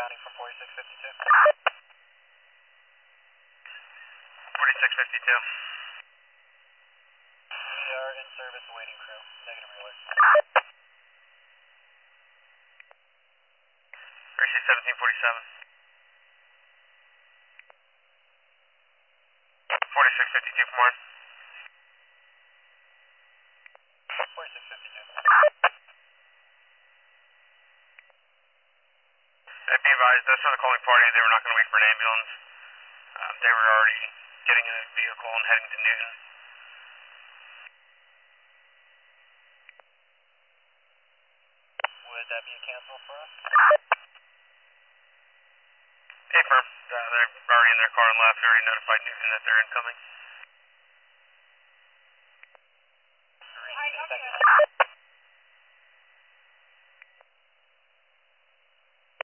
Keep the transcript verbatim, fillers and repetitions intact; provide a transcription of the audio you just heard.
inbounding from forty-six fifty-two. forty-six fifty-two. We are in service awaiting crew. Negative relay. Gracie seventeen forty-seven. forty-six fifty-two from where? forty-six fifty-two. I'd be advised, those for the calling party, they were not going to wait for an ambulance. Um, they were already getting in a vehicle and heading to Newton. Would that be a cancel for us? Hey, firm. Uh, they're already in their car and left. They already notified Newton that they're incoming.